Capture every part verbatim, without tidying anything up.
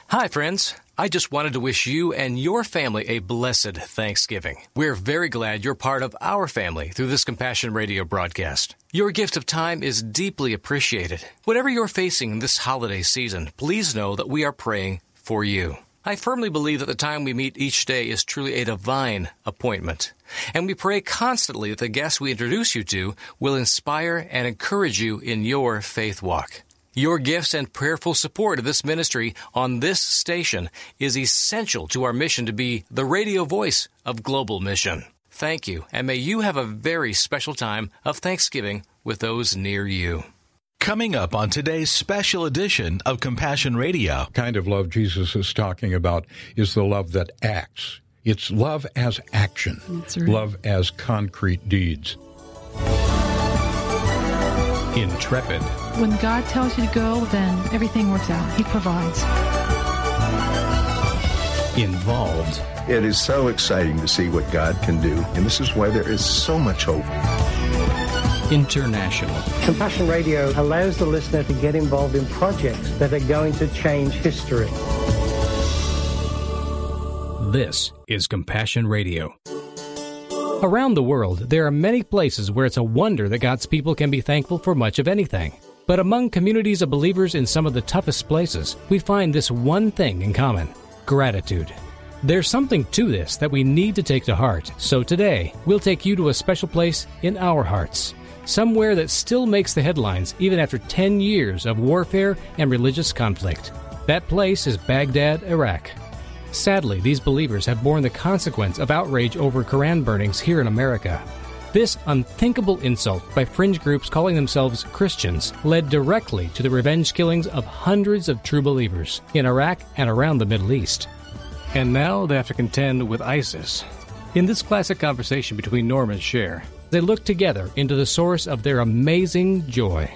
Hi, friends. I just wanted to wish you and your family a blessed Thanksgiving. We're very glad you're part of our family through this Compassion Radio broadcast. Your gift of time is deeply appreciated. Whatever you're facing this holiday season, please know that we are praying for you. I firmly believe that the time we meet each day is truly a divine appointment. And we pray constantly that the guests we introduce you to will inspire and encourage you in your faith walk. Your gifts and prayerful support of this ministry on this station is essential to our mission to be the radio voice of global mission. Thank you, and may you have a very special time of Thanksgiving with those near you. Coming up on today's special edition of Compassion Radio. The kind of love Jesus is talking about is the love that acts. It's love as action. That's right. Love as concrete deeds. Intrepid. When God tells you to go, then everything works out. He provides. Involved. It is so exciting to see what God can do, and this is why there is so much hope. International. Compassion Radio allows the listener to get involved in projects that are going to change history. This is Compassion Radio. Around the world, there are many places where it's a wonder that God's people can be thankful for much of anything. But among communities of believers in some of the toughest places, we find this one thing in common: gratitude. There's something to this that we need to take to heart. So today, we'll take you to a special place in our hearts. Somewhere that still makes the headlines even after ten years of warfare and religious conflict. That place is Baghdad, Iraq. Sadly, these believers have borne the consequence of outrage over Quran burnings here in America. This unthinkable insult by fringe groups calling themselves Christians led directly to the revenge killings of hundreds of true believers in Iraq and around the Middle East. And now they have to contend with ISIS. In this classic conversation between Norm and Cher, they look together into the source of their amazing joy.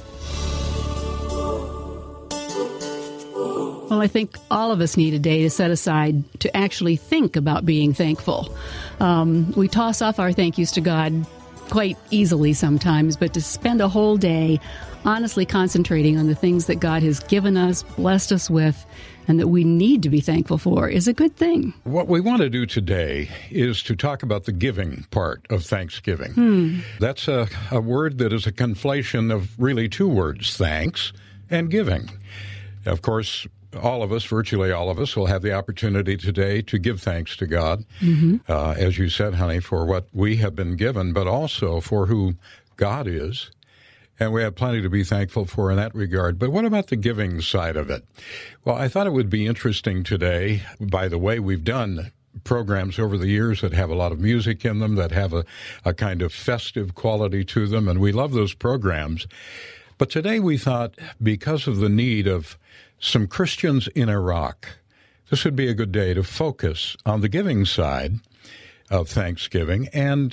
Well, I think all of us need a day to set aside to actually think about being thankful. Um, we toss off our thank yous to God quite easily sometimes, but to spend a whole day honestly concentrating on the things that God has given us, blessed us with, and that we need to be thankful for is a good thing. What we want to do today is to talk about the giving part of Thanksgiving. Hmm. That's a, a word that is a conflation of really two words, thanks and giving. Of course, all of us, virtually all of us, will have the opportunity today to give thanks to God, mm-hmm. uh, as you said, honey, for what we have been given, but also for who God is. And we have plenty to be thankful for in that regard. But what about the giving side of it? Well, I thought it would be interesting today. By the way, we've done programs over the years that have a lot of music in them, that have a, a kind of festive quality to them, and we love those programs. But today we thought, because of the need of some Christians in Iraq, this would be a good day to focus on the giving side of Thanksgiving and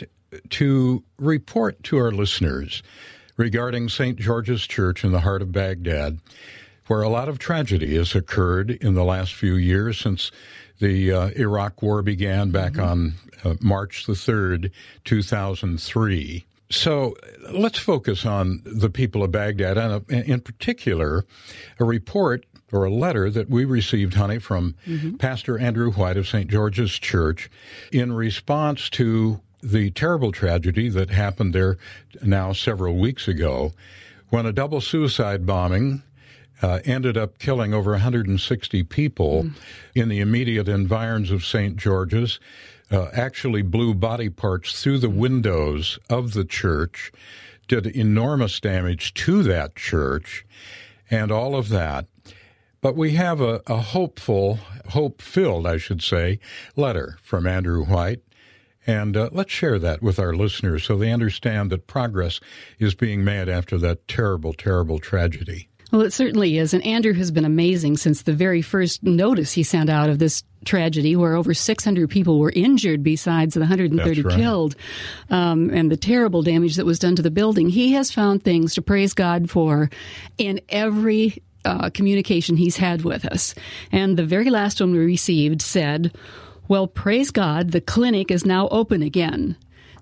to report to our listeners regarding Saint George's Church in the heart of Baghdad, where a lot of tragedy has occurred in the last few years since the uh, Iraq War began back mm-hmm. on uh, March the third, two thousand three. So let's focus on the people of Baghdad, and in particular, a report or a letter that we received, honey, from mm-hmm. Pastor Andrew White of Saint George's Church in response to the terrible tragedy that happened there now several weeks ago when a double suicide bombing uh, ended up killing over one hundred sixty people mm. in the immediate environs of Saint George's, uh, actually blew body parts through the windows of the church, did enormous damage to that church, and all of that. But we have a, a hopeful, hope-filled, I should say, letter from Andrew White. And uh, let's share that with our listeners so they understand that progress is being made after that terrible, terrible tragedy. Well, it certainly is. And Andrew has been amazing since the very first notice he sent out of this tragedy, where over six hundred people were injured besides the one hundred thirty That's right. killed, um, and the terrible damage that was done to the building. He has found things to praise God for in every uh, communication he's had with us. And the very last one we received said, "Well, praise God, the clinic is now open again.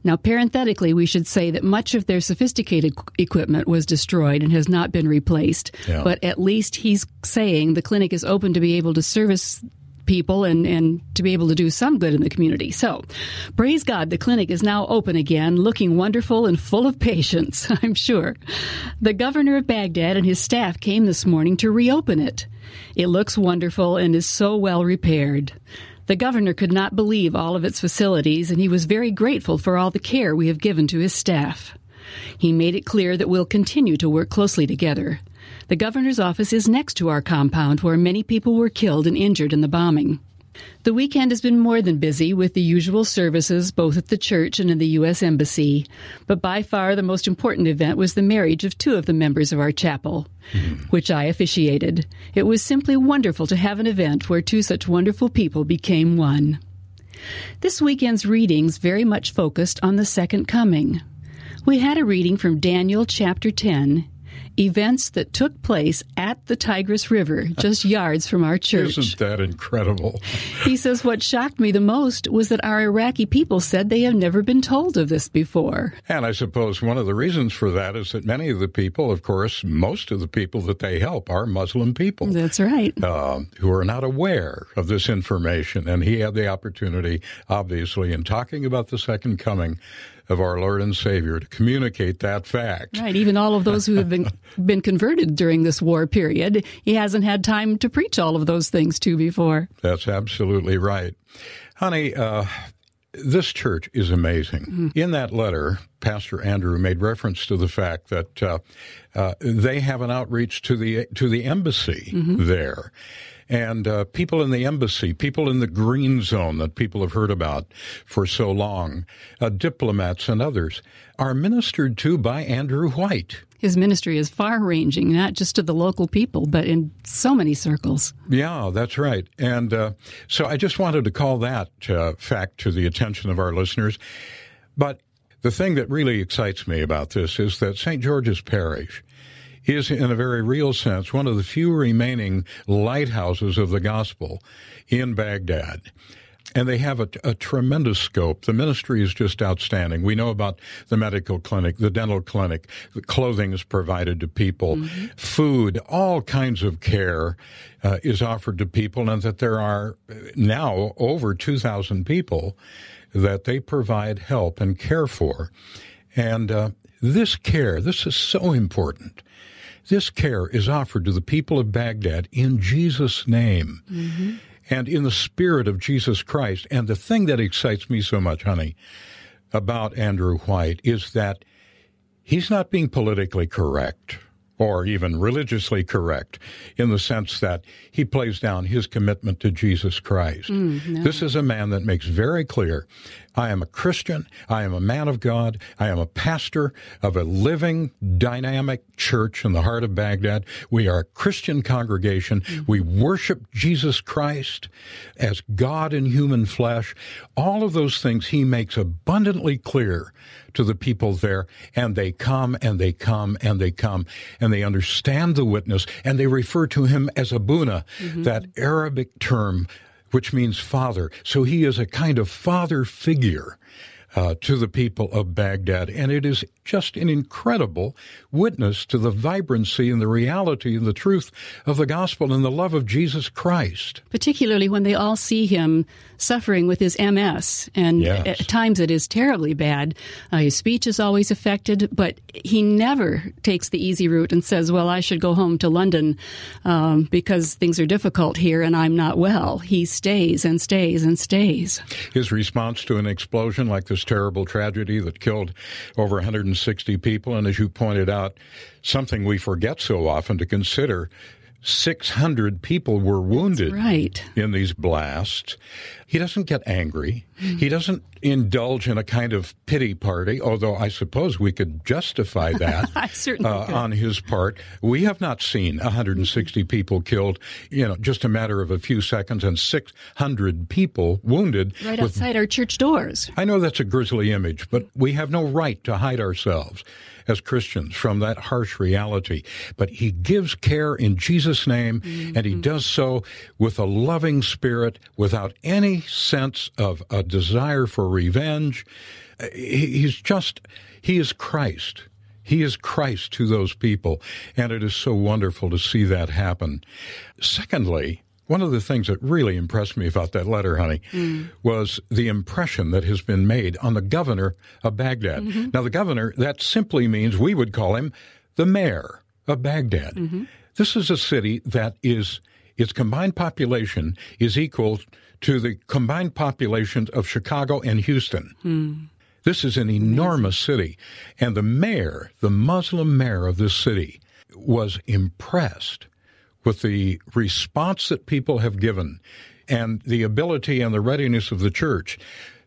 Now, parenthetically, we should say that much of their sophisticated equipment was destroyed and has not been replaced. Yeah. But at least he's saying the clinic is open to be able to service people and, and to be able to do some good in the community. So, praise God, the clinic is now open again, looking wonderful and full of patients, I'm sure. The governor of Baghdad and his staff came this morning to reopen it. It looks wonderful and is so well repaired. The governor could not believe all of its facilities, and he was very grateful for all the care we have given to his staff. He made it clear that we'll continue to work closely together. The governor's office is next to our compound, where many people were killed and injured in the bombing. The weekend has been more than busy with the usual services both at the church and in the U S Embassy, but by far the most important event was the marriage of two of the members of our chapel, mm-hmm. which I officiated. It was simply wonderful to have an event where two such wonderful people became one. This weekend's readings very much focused on the second coming. We had a reading from Daniel chapter ten, events that took place at the Tigris River, just yards from our church. Isn't that incredible? He says, what shocked me the most was that our Iraqi people said they have never been told of this before. And I suppose one of the reasons for that is that many of the people, of course, most of the people that they help are Muslim people. That's right. Uh, who are not aware of this information. And he had the opportunity, obviously, in talking about the second coming of our Lord and Savior, to communicate that fact. Right, even all of those who have been been converted during this war period, he hasn't had time to preach all of those things to before. That's absolutely right. Honey, uh, this church is amazing. Mm-hmm. In that letter, Pastor Andrew made reference to the fact that uh, uh, they have an outreach to the to the embassy mm-hmm. there. And uh, people in the embassy, people in the green zone that people have heard about for so long, uh, diplomats and others, are ministered to by Andrew White. His ministry is far-ranging, not just to the local people, but in so many circles. Yeah, that's right. And uh, so I just wanted to call that uh, fact to the attention of our listeners. But the thing that really excites me about this is that Saint George's Parish is, in a very real sense, one of the few remaining lighthouses of the gospel in Baghdad. And they have a, a tremendous scope. The ministry is just outstanding. We know about the medical clinic, the dental clinic, the clothing is provided to people, mm-hmm. food, all kinds of care uh, is offered to people, and that there are now over two thousand people that they provide help and care for. And uh, this care, this is so important. This care is offered to the people of Baghdad in Jesus' name mm-hmm. and in the spirit of Jesus Christ. And the thing that excites me so much, honey, about Andrew White is that he's not being politically correct or even religiously correct in the sense that he plays down his commitment to Jesus Christ. Mm, no. This is a man that makes very clear, I am a Christian, I am a man of God, I am a pastor of a living, dynamic church in the heart of Baghdad. We are a Christian congregation. Mm. We worship Jesus Christ as God in human flesh. All of those things he makes abundantly clear to the people there, and they come and they come and they come and they understand the witness, and they refer to him as Abuna, mm-hmm. that Arabic term which means father. So he is a kind of father figure uh, to the people of Baghdad, and it is just an incredible witness to the vibrancy and the reality and the truth of the gospel and the love of Jesus Christ. Particularly when they all see him suffering with his M S, and yes. at times it is terribly bad. Uh, his speech is always affected, but he never takes the easy route and says, well, I should go home to London um, because things are difficult here and I'm not well. He stays and stays and stays. His response to an explosion like this terrible tragedy that killed over one hundred sixty people, and as you pointed out, something we forget so often to consider, six hundred people were wounded right. in these blasts. He doesn't get angry. Mm. He doesn't indulge in a kind of pity party, although I suppose we could justify that I certainly uh, could. on his part. We have not seen one hundred sixty people killed, you know, just a matter of a few seconds, and six hundred people wounded. Right with, outside our church doors. I know that's a grisly image, but we have no right to hide ourselves as Christians from that harsh reality. But he gives care in Jesus' name, mm-hmm. and he does so with a loving spirit, without any sense of a desire for revenge, He's just, he is Christ. He is Christ to those people, and it is so wonderful to see that happen. Secondly, one of the things that really impressed me about that letter, honey, mm. was the impression that has been made on the governor of Baghdad. Mm-hmm. Now, the governor, that simply means we would call him the mayor of Baghdad. Mm-hmm. This is a city that is, its combined population is equal to the combined populations of Chicago and Houston. Mm. This is an enormous city, and the mayor, the Muslim mayor of this city, was impressed with the response that people have given and the ability and the readiness of the church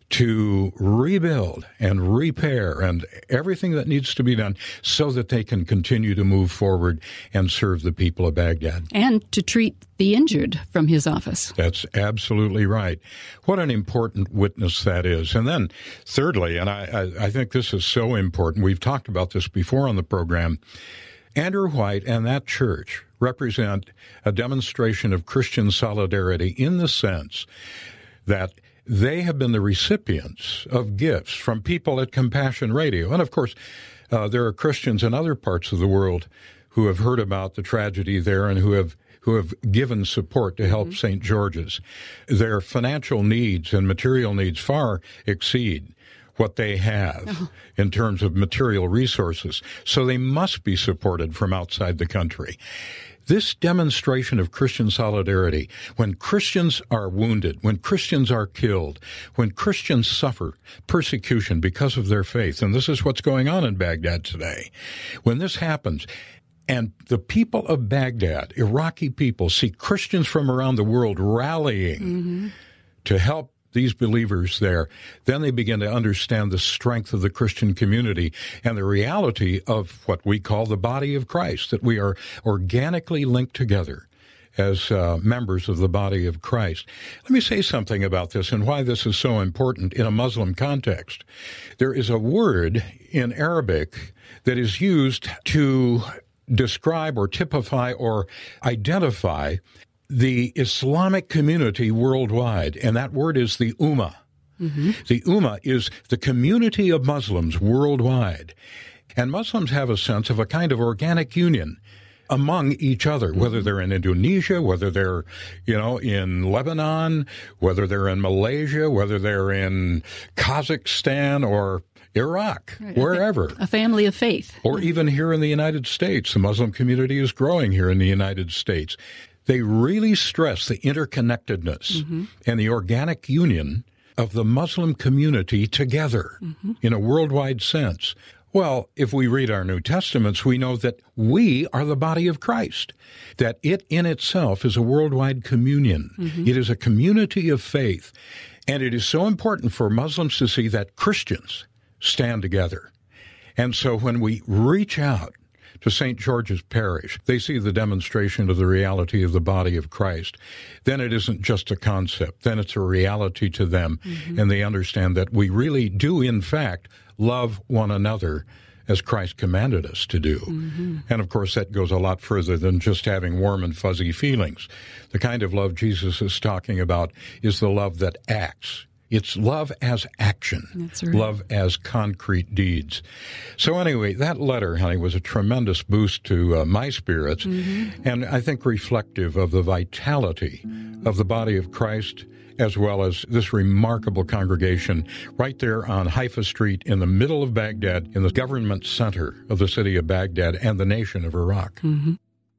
to rebuild and repair and everything that needs to be done so that they can continue to move forward and serve the people of Baghdad. And to treat the injured from his office. That's absolutely right. What an important witness that is. And then thirdly, and I, I, I think this is so important, we've talked about this before on the program, Andrew White and that church represent a demonstration of Christian solidarity in the sense that they have been the recipients of gifts from people at Compassion Radio. And, of course, uh, there are Christians in other parts of the world who have heard about the tragedy there and who have who have given support to help mm-hmm. Saint George's. Their financial needs and material needs far exceed what they have oh. in terms of material resources. So they must be supported from outside the country. This demonstration of Christian solidarity, when Christians are wounded, when Christians are killed, when Christians suffer persecution because of their faith, and this is what's going on in Baghdad today, when this happens, and the people of Baghdad, Iraqi people, see Christians from around the world rallying mm-hmm. to help these believers there, then they begin to understand the strength of the Christian community and the reality of what we call the body of Christ, that we are organically linked together as uh, members of the body of Christ. Let me say something about this and why this is so important in a Muslim context. There is a word in Arabic that is used to describe or typify or identify the Islamic community worldwide, and that word is the Ummah. Mm-hmm. The Ummah is the community of Muslims worldwide. And Muslims have a sense of a kind of organic union among each other, mm-hmm. whether they're in Indonesia, whether they're, you know, in Lebanon, whether they're in Malaysia, whether they're in Kazakhstan or Iraq, right. wherever. A family of faith. Or even here in the United States. The Muslim community is growing here in the United States. They really stress the interconnectedness mm-hmm. and the organic union of the Muslim community together mm-hmm. in a worldwide sense. Well, if we read our New Testaments, we know that we are the body of Christ, that it in itself is a worldwide communion. Mm-hmm. It is a community of faith, and it is so important for Muslims to see that Christians stand together. And so when we reach out to Saint George's Parish, they see the demonstration of the reality of the body of Christ. Then it isn't just a concept. Then it's a reality to them, mm-hmm. and they understand that we really do, in fact, love one another as Christ commanded us to do. Mm-hmm. And, of course, that goes a lot further than just having warm and fuzzy feelings. The kind of love Jesus is talking about is the love that acts. It's love as action, That's right. love as concrete deeds. So anyway, that letter, honey, was a tremendous boost to uh, my spirits, mm-hmm. and I think reflective of the vitality of the body of Christ, as well as this remarkable congregation right there on Haifa Street in the middle of Baghdad, in the government center of the city of Baghdad and the nation of Iraq. Mm-hmm.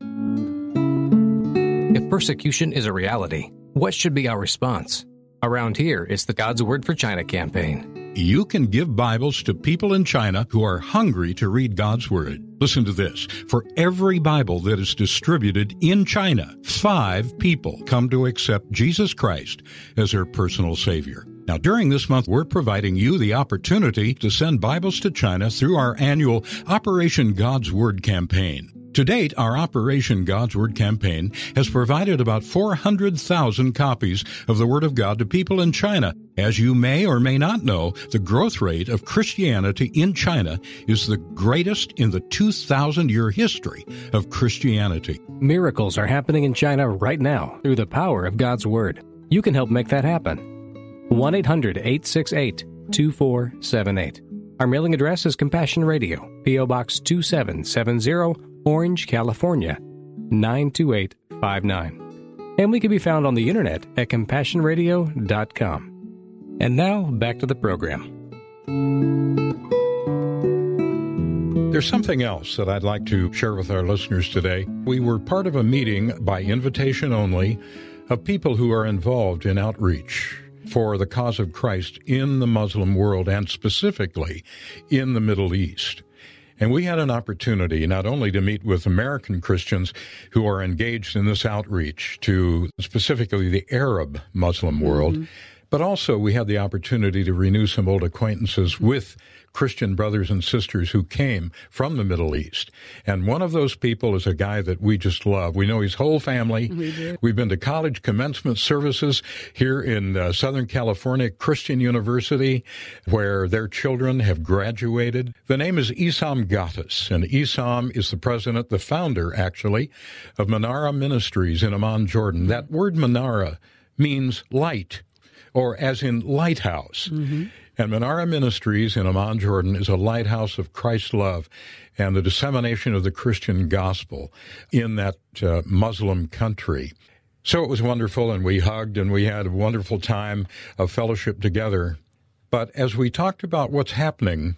If persecution is a reality, what should be our response? Around here, it's the God's Word for China campaign. You can give Bibles to people in China who are hungry to read God's Word. Listen to this. For every Bible that is distributed in China, five people come to accept Jesus Christ as their personal Savior. Now, during this month, we're providing you the opportunity to send Bibles to China through our annual Operation God's Word campaign. To date, our Operation God's Word campaign has provided about four hundred thousand copies of the Word of God to people in China. As you may or may not know, the growth rate of Christianity in China is the greatest in the two thousand year history of Christianity. Miracles are happening in China right now through the power of God's Word. You can help make that happen. one eight hundred eight six eight two four seven eight. Our mailing address is Compassion Radio, P O. Box two seven seven zero, Orange, California, nine two eight five nine. And we can be found on the internet at compassion radio dot com. And now, back to the program. There's something else that I'd like to share with our listeners today. We were part of a meeting by invitation only of people who are involved in outreach for the cause of Christ in the Muslim world and specifically in the Middle East. And we had an opportunity not only to meet with American Christians who are engaged in this outreach to specifically the Arab Muslim world, mm-hmm. but also we had the opportunity to renew some old acquaintances with Christian brothers and sisters who came from the Middle East. And one of those people is a guy that we just love. We know his whole family. We do. We've been to college commencement services here in uh, Southern California Christian University, where their children have graduated. The name is Essam Gattas, and Essam is the president, the founder, actually, of Menara Ministries in Amman, Jordan. That word Menara means light, or as in lighthouse. Mm-hmm. And Menara Ministries in Amman, Jordan is a lighthouse of Christ's love and the dissemination of the Christian gospel in that uh, Muslim country. So it was wonderful, and we hugged, and we had a wonderful time of fellowship together. But as we talked about what's happening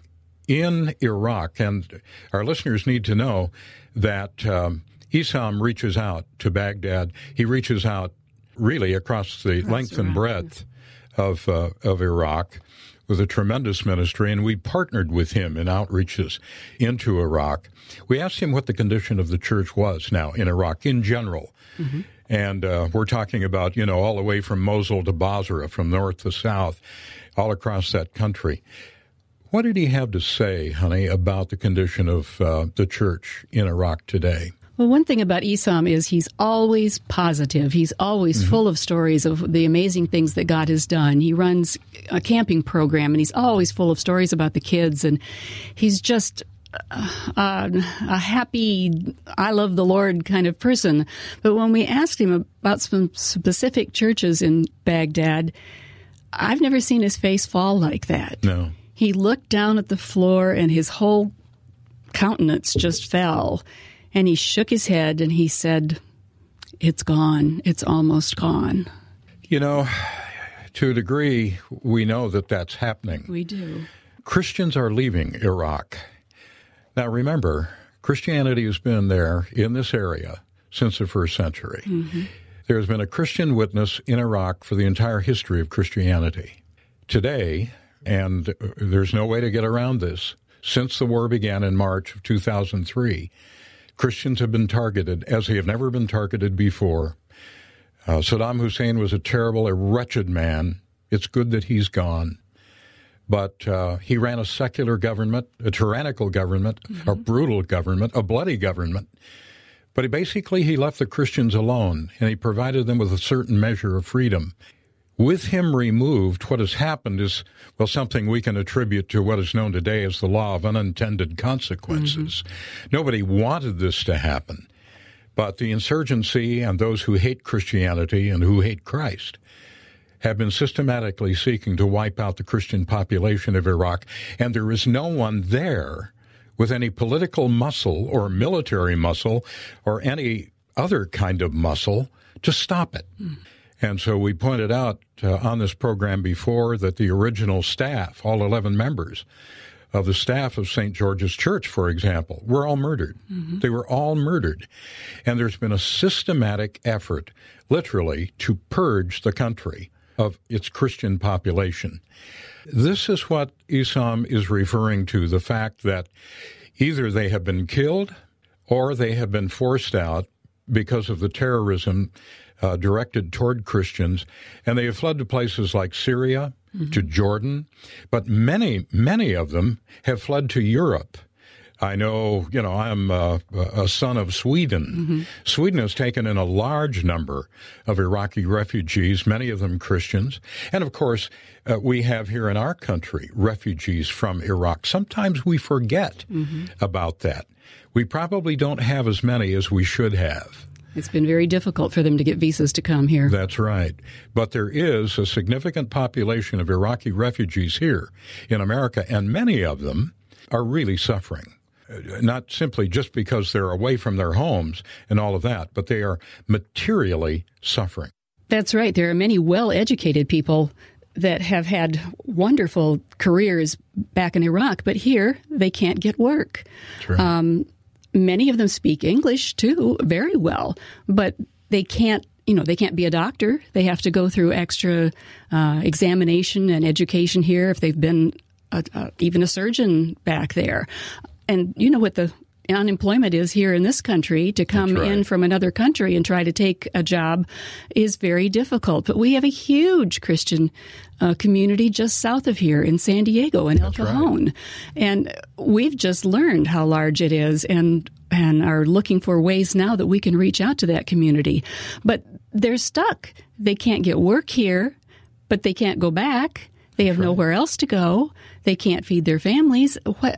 in Iraq, and our listeners need to know that um, Essam reaches out to Baghdad. He reaches out really across the across length Iraq. and breadth of uh, of Iraq with a tremendous ministry, and we partnered with him in outreaches into Iraq. We asked him what the condition of the church was now in Iraq in general. Mm-hmm. And uh, we're talking about, you know, all the way from Mosul to Basra, from north to south, all across that country. What did he have to say, honey, about the condition of uh, the church in Iraq today? Well, one thing about Essam is he's always positive. He's always mm-hmm. full of stories of the amazing things that God has done. He runs a camping program, and he's always full of stories about the kids. And he's just uh, a happy, I love the Lord kind of person. But when we asked him about some specific churches in Baghdad, I've never seen his face fall like that. No. He looked down at the floor, and his whole countenance just fell. And he shook his head and he said, it's gone. It's almost gone. You know, to a degree, we know that that's happening. We do. Christians are leaving Iraq. Now, remember, Christianity has been there in this area since the first century. Mm-hmm. There has been a Christian witness in Iraq for the entire history of Christianity. Today, and there's no way to get around this, since the war began in March of two thousand three, Christians have been targeted as they have never been targeted before. Uh, Saddam Hussein was a terrible, a wretched man. It's good that he's gone. But uh, he ran a secular government, a tyrannical government, mm-hmm. a brutal government, a bloody government. But he basically, he left the Christians alone, and he provided them with a certain measure of freedom. With him removed, what has happened is, well, something we can attribute to what is known today as the law of unintended consequences. Mm-hmm. Nobody wanted this to happen, but the insurgency and those who hate Christianity and who hate Christ have been systematically seeking to wipe out the Christian population of Iraq, and there is no one there with any political muscle or military muscle or any other kind of muscle to stop it. Mm. And so we pointed out uh, on this program before that the original staff, all eleven members of the staff of Saint George's Church, for example, were all murdered. Mm-hmm. They were all murdered. And there's been a systematic effort, literally, to purge the country of its Christian population. This is what Essam is referring to, the fact that either they have been killed or they have been forced out because of the terrorism Uh, directed toward Christians, and they have fled to places like Syria, mm-hmm. to Jordan, but many, many of them have fled to Europe. I know, you know, I'm uh, a son of Sweden. Mm-hmm. Sweden has taken in a large number of Iraqi refugees, many of them Christians. And, of course, uh, we have here in our country refugees from Iraq. Sometimes we forget mm-hmm. about that. We probably don't have as many as we should have. It's been very difficult for them to get visas to come here. That's right. But there is a significant population of Iraqi refugees here in America, and many of them are really suffering. Not simply just because they're away from their homes and all of that, but they are materially suffering. That's right. There are many well-educated people that have had wonderful careers back in Iraq, but here they can't get work. That's right. Um, many of them speak English, too, very well, but they can't, you know, they can't be a doctor. They have to go through extra uh, examination and education here if they've been a, a, even a surgeon back there. And you know what the unemployment is here in this country. To come right. in from another country and try to take a job is very difficult. But we have a huge Christian uh, community just south of here in San Diego and El Cajon. Right. And we've just learned how large it is and and are looking for ways now that we can reach out to that community. But they're stuck. They can't get work here, but they can't go back. They have right. nowhere else to go. They can't feed their families. What...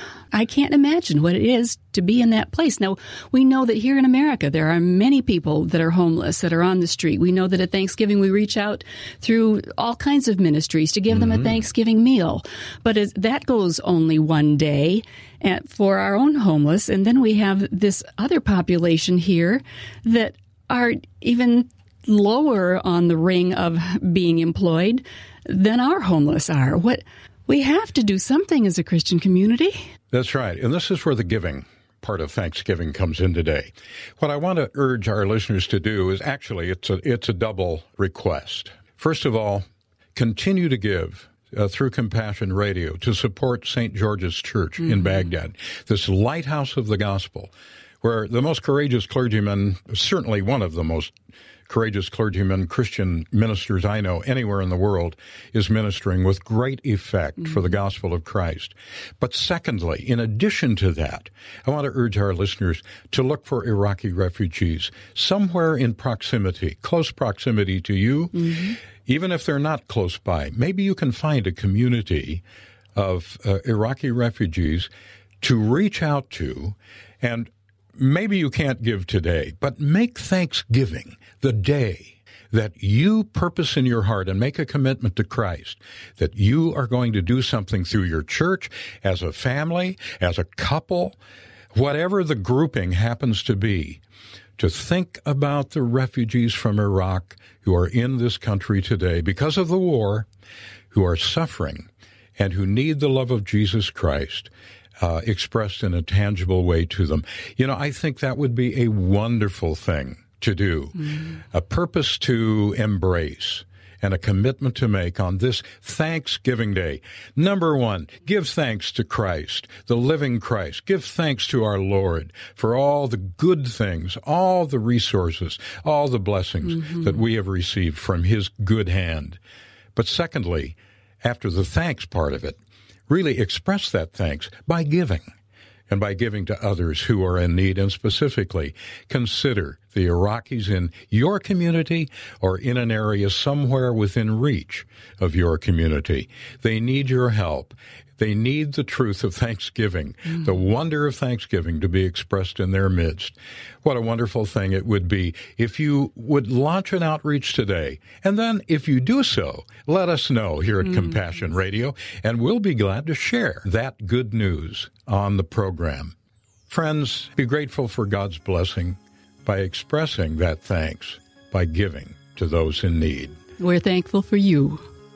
I can't imagine what it is to be in that place. Now, we know that here in America, there are many people that are homeless, that are on the street. We know that at Thanksgiving, we reach out through all kinds of ministries to give mm-hmm. them a Thanksgiving meal. But as, that goes only one day at, for our own homeless. And then we have this other population here that are even lower on the ring of being employed than our homeless are. What we have to do something as a Christian community. That's right. And this is where the giving part of Thanksgiving comes in today. What I want to urge our listeners to do is actually it's a it's a double request. First of all, continue to give uh, through Compassion Radio to support Saint George's Church mm-hmm. in Baghdad, this lighthouse of the gospel, where the most courageous clergymen, certainly one of the most courageous clergymen, Christian ministers I know anywhere in the world, is ministering with great effect mm-hmm. for the gospel of Christ. But secondly, in addition to that, I want to urge our listeners to look for Iraqi refugees somewhere in proximity, close proximity to you, mm-hmm. even if they're not close by. Maybe you can find a community of uh, Iraqi refugees to reach out to, and maybe you can't give today, but make Thanksgiving the day that you purpose in your heart and make a commitment to Christ, that you are going to do something through your church, as a family, as a couple, whatever the grouping happens to be, to think about the refugees from Iraq who are in this country today because of the war, who are suffering, and who need the love of Jesus Christ uh, expressed in a tangible way to them. You know, I think that would be a wonderful thing to do, mm-hmm. a purpose to embrace, and a commitment to make on this Thanksgiving Day. Number one, give thanks to Christ, the living Christ. Give thanks to our Lord for all the good things, all the resources, all the blessings mm-hmm. that we have received from His good hand. But secondly, after the thanks part of it, really express that thanks by giving. And by giving to others who are in need, and specifically consider the Iraqis in your community or in an area somewhere within reach of your community. They need your help. They need the truth of Thanksgiving, mm. the wonder of Thanksgiving to be expressed in their midst. What a wonderful thing it would be if you would launch an outreach today. And then if you do so, let us know here at mm. Compassion Radio, and we'll be glad to share that good news on the program. Friends, be grateful for God's blessing by expressing that thanks by giving to those in need. We're thankful for you.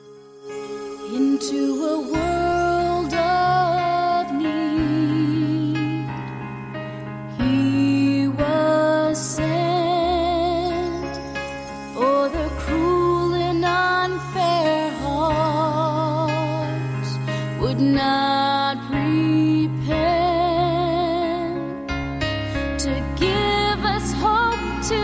Into a world of need, He was sent for the cruel and unfair hearts would not repent, to give us hope to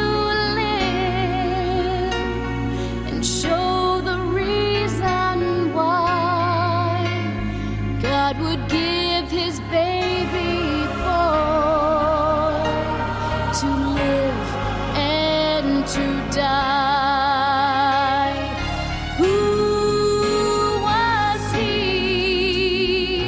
live and show the reason why God would give His baby boy to live and to die. Who was He?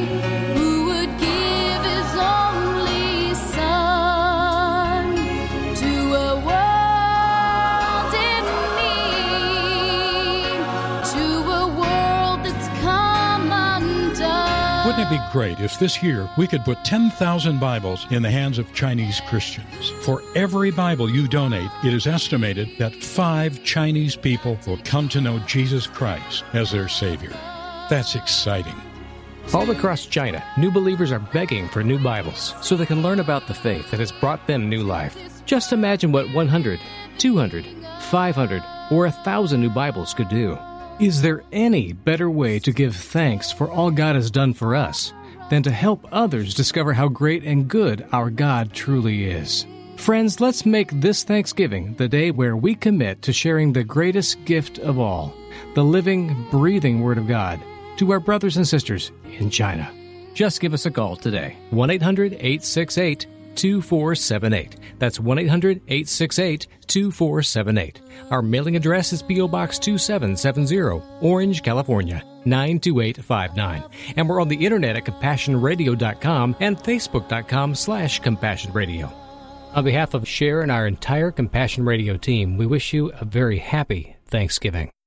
Wouldn't it be great if this year we could put ten thousand Bibles in the hands of Chinese Christians? For every Bible you donate, it is estimated that five Chinese people will come to know Jesus Christ as their Savior. That's exciting. All across China, new believers are begging for new Bibles so they can learn about the faith that has brought them new life. Just imagine what one hundred, two hundred, five hundred, or one thousand new Bibles could do. Is there any better way to give thanks for all God has done for us than to help others discover how great and good our God truly is? Friends, let's make this Thanksgiving the day where we commit to sharing the greatest gift of all, the living, breathing Word of God, to our brothers and sisters in China. Just give us a call today, one eight hundred, eight six eight, two four seven eight. That's one eight hundred, eight six eight, two four seven eight. Our mailing address is P O. Box two seven seven zero, Orange, California, nine two eight five nine. And we're on the internet at compassion radio dot com and facebook dot com slash compassion radio. On behalf of Cher and our entire Compassion Radio team, we wish you a very happy Thanksgiving.